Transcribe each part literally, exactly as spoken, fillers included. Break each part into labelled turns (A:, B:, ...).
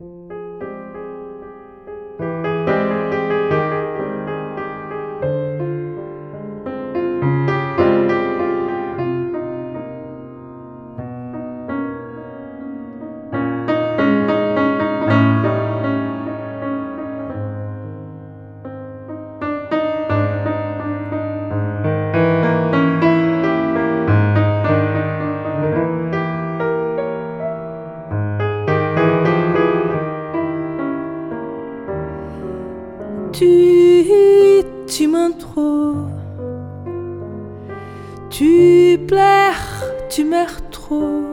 A: Tu, tu m'aimes trop. Tu pleures, tu meurs trop.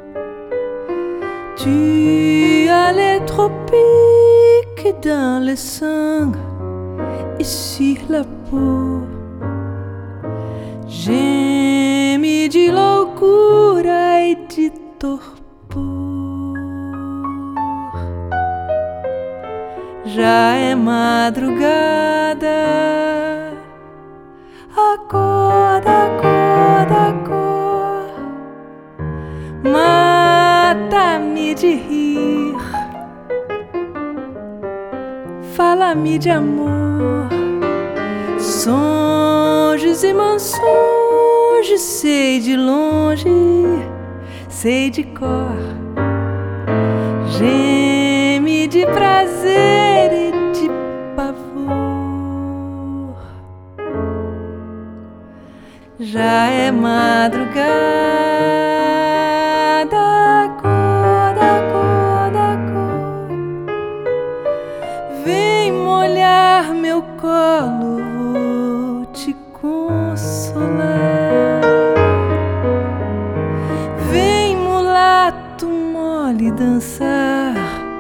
A: Tu as les tropiques dans le sang et sur la peau. Geme de loucura e de torpor. Já é madrugada. Acorda, acorda, acorda. Mata-me de rir. Fala-me de amor. Sonhos e mensonges, sei de longe, sei de cor. Geme de prazer e de pavor. Já é madrugada. Acorda, acorda, acorda. Vem molhar meu colo, vou te consolar. Vem mulato mole dançar,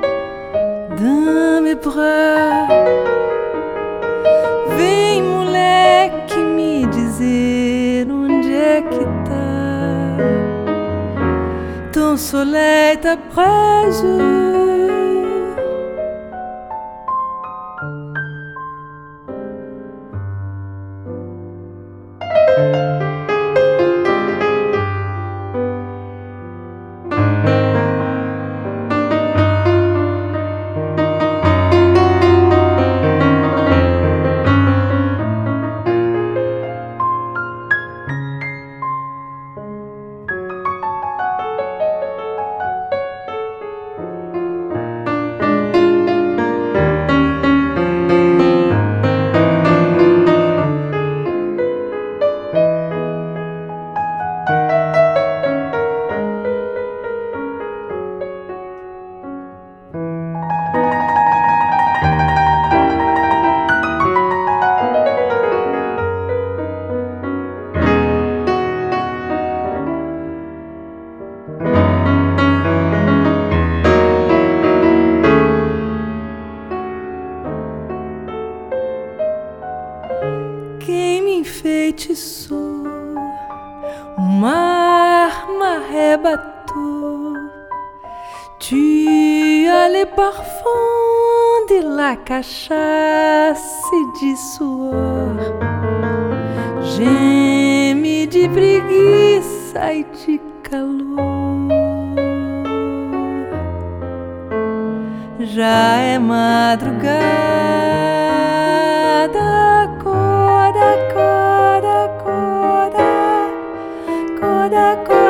A: dame bras. Vem moleque me dizer onde é que tá ton soleil tá preso. Quem me enfeitiçou? O mar me arrebatou. Tu as le parfum de la cachaça e de suor. Geme de preguiça e de calor. Já é madrugada. Acorda, acorda, acorda, acorda, acorda.